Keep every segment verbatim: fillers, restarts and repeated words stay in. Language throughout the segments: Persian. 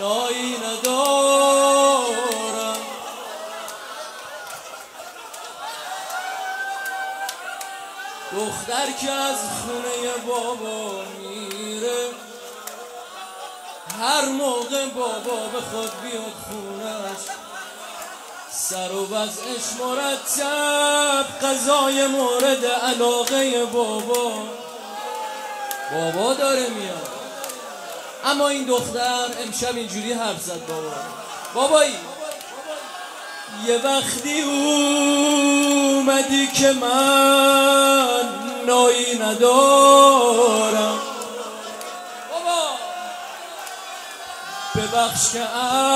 نایی ندارم. دختر که از خونه بابا میره، هر موقع بابا بخواد بیاد خونش، سر و وضعش مرتب، غذای مورد علاقه بابا بابا داره میاد. اما این دختر امشب اینجوری حرف زد: بابا بابایی یه وقتی اومدی که من نایی ندارم، بابا ببخش که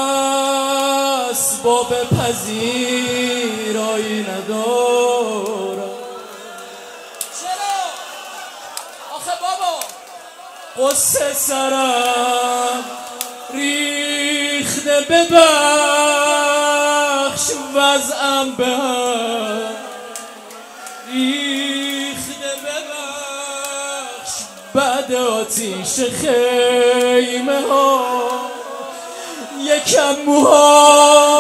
اسباب پذیرایی ندارم. چرا؟ آخه بابا قصه سرم ریخته، ببخش وضعم به هم ریخته، ببخش بعد آتیش خیمه ها یکم موها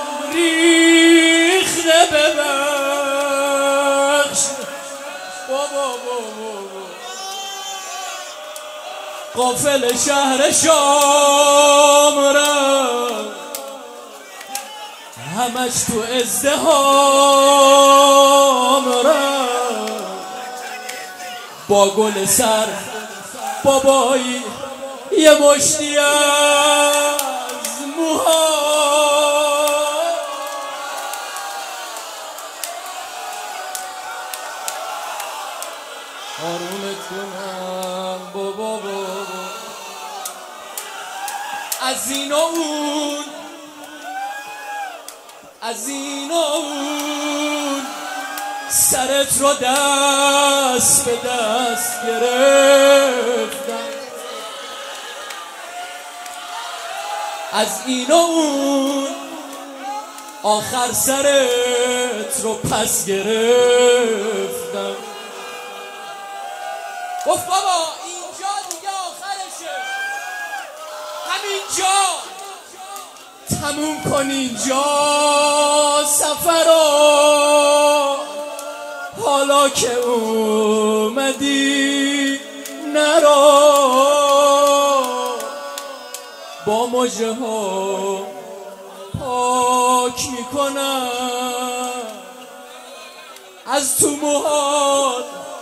ریخته، ببخش بابا بابا قافل شهر شام رفت، همش تو ازدهام رفت، با گل سر بابایی یه مشتی از موها. آرومت کنم بابا بابا، از این و اون از این و اون سرت رو دست به دست گرفتم، از این و اون آخر سرت رو پس گرفتم. گفت بابا اینجا دیگه آخرشه، همینجا تموم کن اینجا سفر رو، حالا که اومدی نرو، با مژه ها پاک میکنم از تو موهات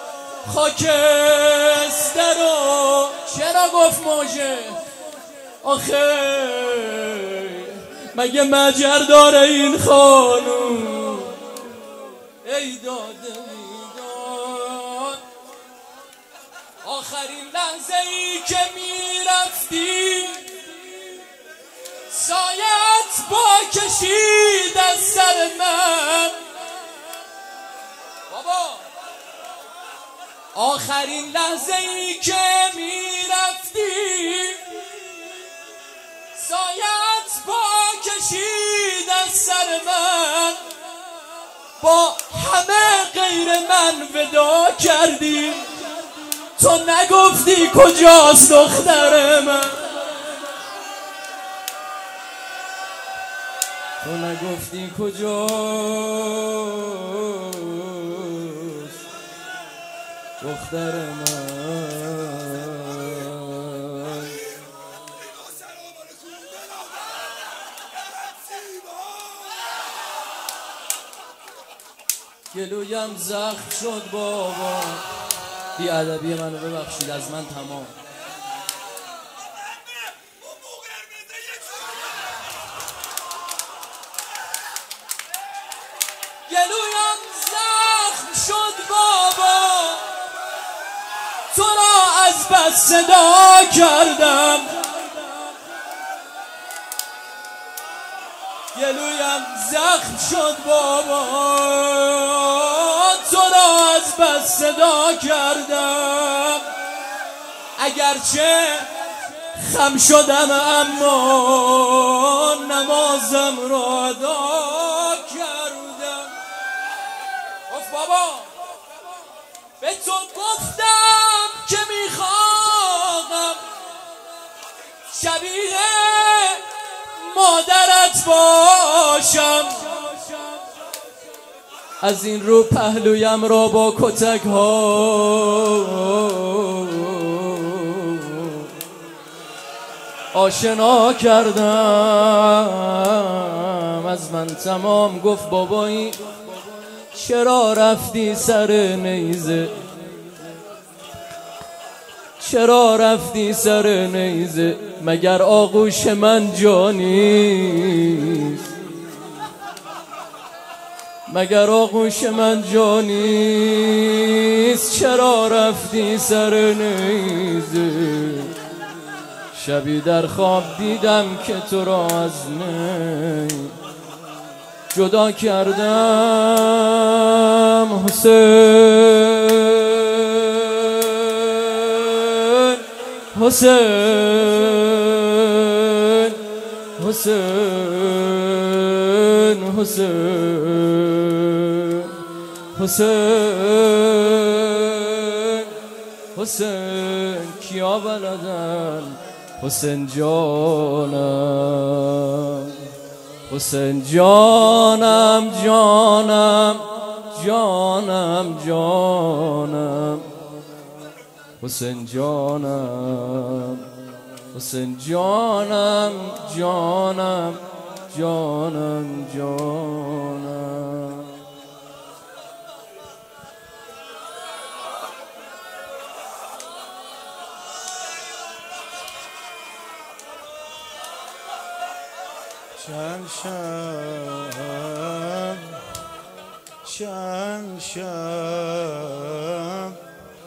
خاکستر رو. چرا گفت مژه؟ آخه مگه مجر داره این خانوم؟ ای داده میداد آخرین لحظه ای که میرفتی، سایت با کشید از سر من. بابا آخرین لحظه ای که میرفتی، سایت با کشید از سر من، با همه غیر من ودا کردی، تو نگفتی کجاست دختر من، تو نگفتی کجاست دختر من. گلویم زخم شد بابا، بی ادبی منو ببخشید، از من تمام. گلویم زخم شد بابا، تو را از بس صدا کردم، گلویم زخم شد بابا، تو را از بس صدا کردم، اگرچه خم شدم اما نمازم را ادا کردم. گفت بابا به تو گفتم که میخواهم شبیه مادرت باشم، از این رو پهلویم را با کتک ها آشنا کردم. از من تمام گفت بابایی چرا رفتی سر نیزه، چرا رفتی سر نیزه، مگر آغوش من جانیست، مگر آغوش من جانیست، چرا رفتی سر نیزه. شبی در خواب دیدم که تو را از نی جدا کردم. حسین حسین حسین حسین حسین حسین کیا بلدن حسین جانم، حسین جانم جانم جانم جانم، حسین جانم، حسین جانم جانم جانم جانم. چند شب چند شب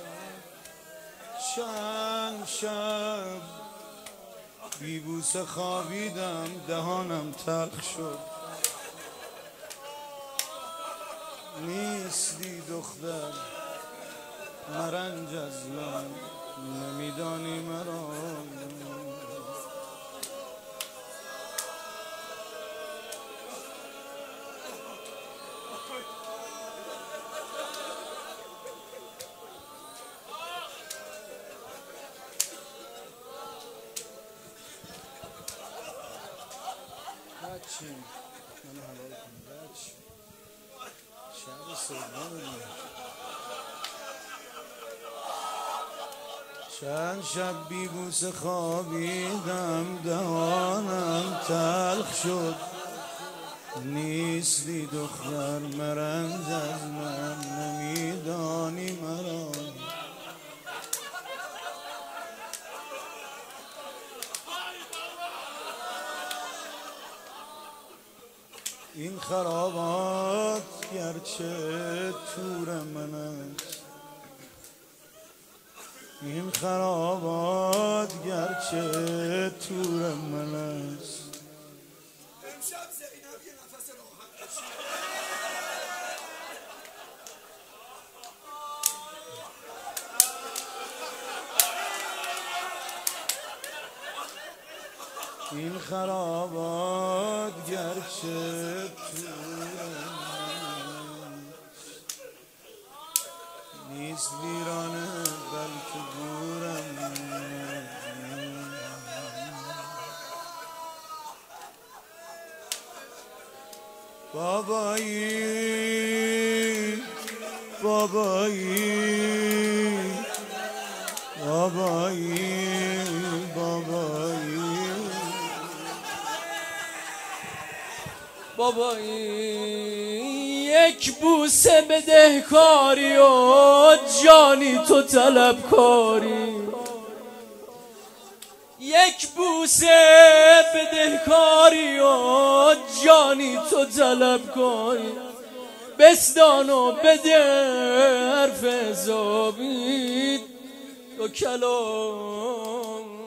چند شب بی بوسه خوابیدم، دهانم تلخ شد. نیستی دختر مرنج از من، نمیدانی مرا. بچه منو حلال کن بچه، شب سوم چند شب بی بوسه خوابیدم، دهانم تلخ شد. نیستی دختر مرنج از من، نمیدانی مرا. این خرابات گرچه تور من است، این خرابات گرچه تور من است. امشب زینب یه نفس راحت بشه. این خرابات گرچه نیست ویرانه بلکه گورم. بابایی بابایی بابایی بابایی بابایی یک بوسه بدهکاری و جانی تو طلبکاری، یک بوسه بدهکاری و جانی تو طلبکاری. بستان و بده حرف زابید و کلام